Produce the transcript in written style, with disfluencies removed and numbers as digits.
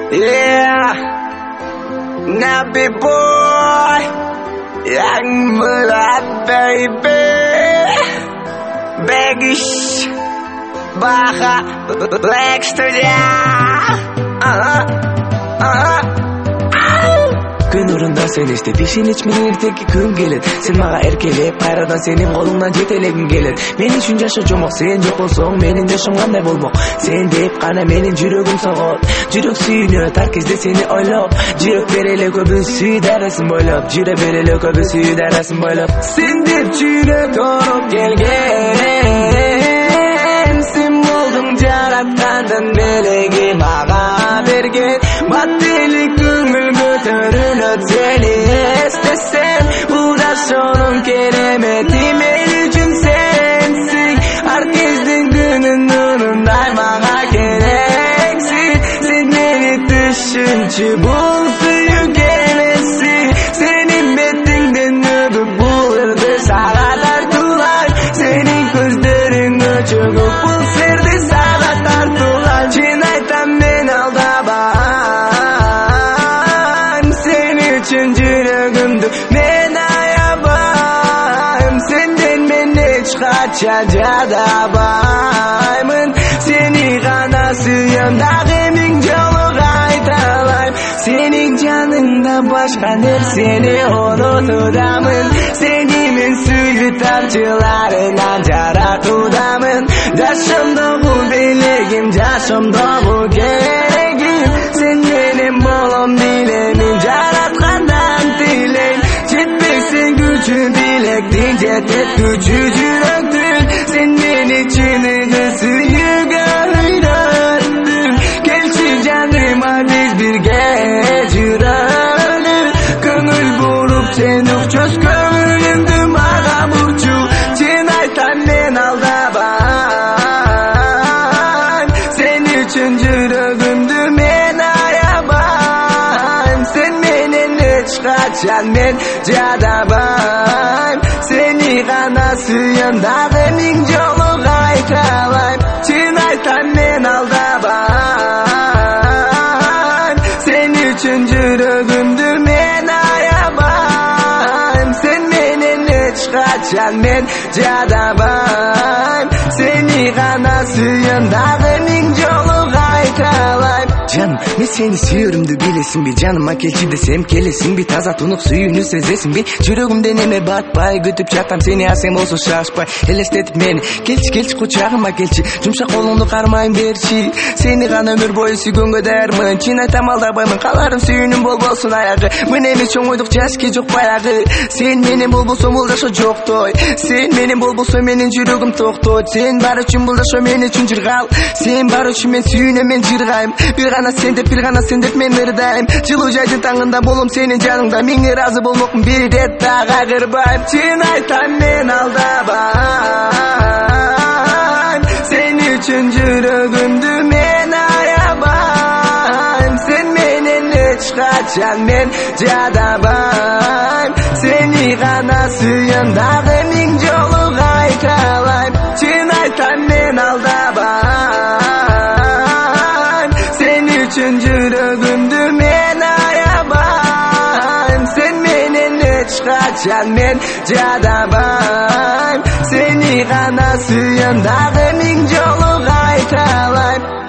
Yeah, nappy boy, young blood baby, baggish, baja, black studio. Күн ұрында сен істеп ишен ичмеген ертеңки күн келет. Сен мага эркелеп кайрадан сенин колуңдан жетелегим келет. Мен үчүн жаша жомок, сен жок болсоң менин жашам кандай болмок. Сен деп гана менин жүрөгүм согот. Жүрөк сүйүнөт ар кезде сени ойлоп. Жүрөк береле көбүсү дарасын бойлоп. Жүрө береле көбүсү дарасын бойлоп. Сен деп жүрөк ороп келген. Сен болдуң жараткандын белеги мага берген. Баттелик көңүл көтөрүлөт сени эстесем. Бул жашоонун керемети мен үчүн сенсиң. Ар кездин күнүн нурундай мага керексиң. Сен мени түшүнчү, бул сүйүү келмесин. Сенин бетиңден өбүп бул ырды сага тартуулайм. Сенин көздөрүңө чөгүп бул сырды сага тартуулайм. Чын айтам мен алдабайм. Сен үчүн жүрөгүмдү мен аябайм. Сенден мен эч качан жадабаймын. Сени гана сүйөм, дагы миң жолу кайталайм. Сенин жаныңда башка нерсени унутудамын. Сени мен сүйүү тамчыларынан жаратуудамын. Жашомдогу белегим, жашомдогу керегим. Сен менен болом дилемин, жараткандан тилейм. Жетпесең күчү билектин, жетет күчү жүрөктүн. Сен мени чыныгы сүйүүгө үйрөттүң. Келчи жаныма биз бирге жүрөлү. Көңүл буруп сен укчоз көңүлүмдү мага бурчу. Чын айтам мен алдабайм. Сен үчүн жүрөгүмдү мен аябайм. Сен менен эч качан мен жадабайм. Сени гана сүйөм, дагы миң жолу кайталайм. Чын айтам мен алдабайм. Сен үчүн жүрөгүмдү мен аябайм. Сен менен эч качан мен жадабайм. Сени гана сүйөм, дагы миң жолу кайталайм. Жаным, мен сени сүйөрүмдү билесиңби? Жаныма келчи десем келесиңби? Таза тунук сүйүүнү сезесиңби? Жүрөгүмдөн эме батпай күтүп жатам сени, а сен болсо шашпай элестетип мени. Келчи кучагыма келчи, жумшак колуңду кармайын берчи. Сени гана өмүр бою сүйгөнгө даярмын. Чын айтам алдабаймын, каларым сүйүүнүм болбосун аягы. Мен эми чоң ойдук жашки жок баягы. Сен менен болбосоң бул жашоо жоктой. Сен менен болбосоң менин жүрөгүм токтойт. Сен бар үчүн бул жашоо мен үчүн жыргал. Сен бар үчүн мен сүйүүнөм, мен жыргайм. Bir gana sen деп мен ырдайм. Жылуу жайдын таңында болом сенин жаныңда. Миң ыраазы болмокмун, бир ирет да кайгырбайм. Чын айтам мен алдабайм. Сен үчүн жүрөгүмдү мен аябайм. Сен менен эч качан мен жадабайм. Сени гана сүйөм, дагы миң жолу кайталайм. Чын айтам мен алдабайм. Сен үчүн жүрөгүмдү мен аябайм. Сен менен эч качан мен жадабайм. Сени гана сүйөм, дагы миң жолу кайталайм.